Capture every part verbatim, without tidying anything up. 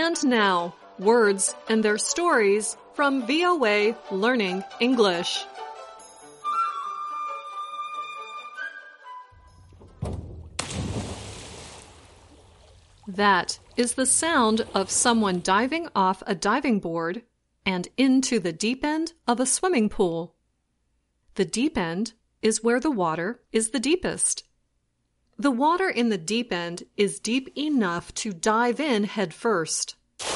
And now, words and their stories from V O A Learning English. That is the sound of someone diving off a diving board and into the deep end of a swimming pool. The deep end is where the water is the deepest. The water in the deep end is deep enough to dive in head first.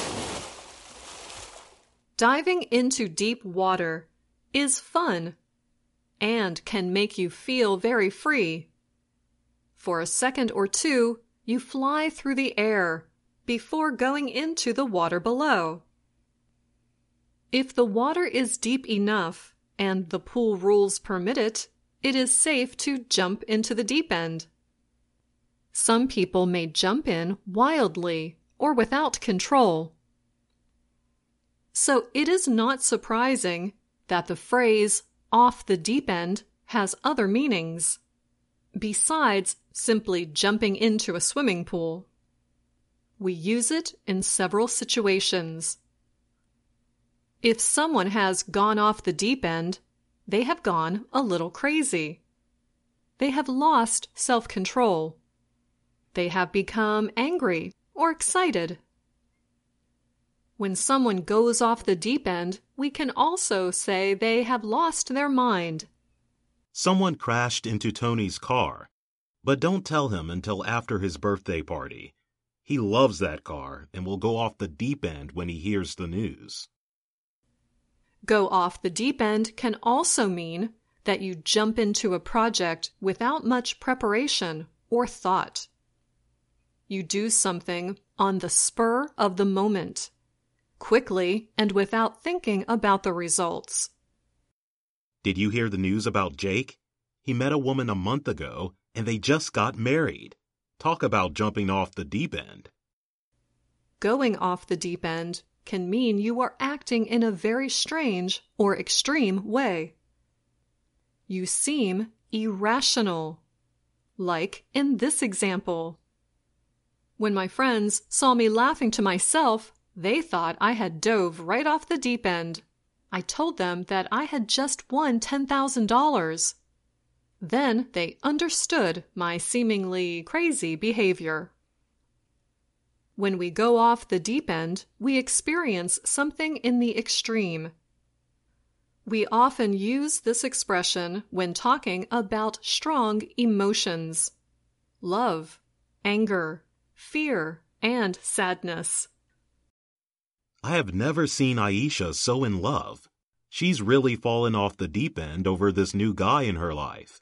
Diving into deep water is fun and can make you feel very free. For a second or two, you fly through the air before going into the water below. If the water is deep enough and the pool rules permit it, it is safe to jump into the deep end. Some people may jump in wildly or without control. So it is not surprising that the phrase "off the deep end" has other meanings, besides simply jumping into a swimming pool. We use it in several situations. If someone has gone off the deep end, they have gone a little crazy. They have lost self-control. They have become angry or excited. When someone goes off the deep end, we can also say they have lost their mind. Someone crashed into Tony's car, but don't tell him until after his birthday party. He loves that car and will go off the deep end when he hears the news. Go off the deep end can also mean that you jump into a project without much preparation or thought. You do something on the spur of the moment, quickly and without thinking about the results. Did you hear the news about Jake? He met a woman a month ago and they just got married. Talk about jumping off the deep end. Going off the deep end can mean you are acting in a very strange or extreme way. You seem irrational, like in this example. When my friends saw me laughing to myself, they thought I had dove right off the deep end. I told them that I had just won ten thousand dollars. Then they understood my seemingly crazy behavior. When we go off the deep end, we experience something in the extreme. We often use this expression when talking about strong emotions: love, anger, fear, and sadness. I have never seen Aisha so in love. She's really fallen off the deep end over this new guy in her life.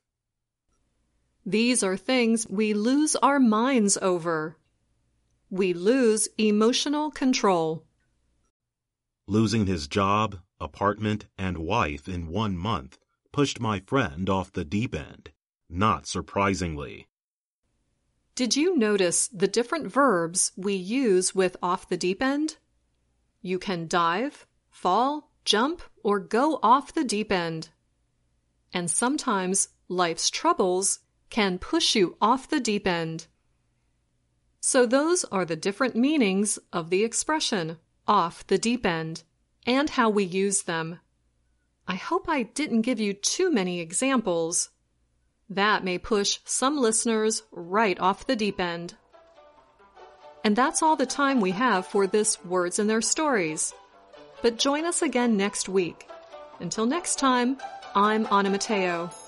These are things we lose our minds over. We lose emotional control. Losing his job, apartment, and wife in one month pushed my friend off the deep end, not surprisingly. Did you notice the different verbs we use with off the deep end? You can dive, fall, jump, or go off the deep end. And sometimes life's troubles can push you off the deep end. So those are the different meanings of the expression off the deep end and how we use them. I hope I didn't give you too many examples. That may push some listeners right off the deep end. And that's all the time we have for this Words and Their Stories. But join us again next week. Until next time, I'm Anna Mateo.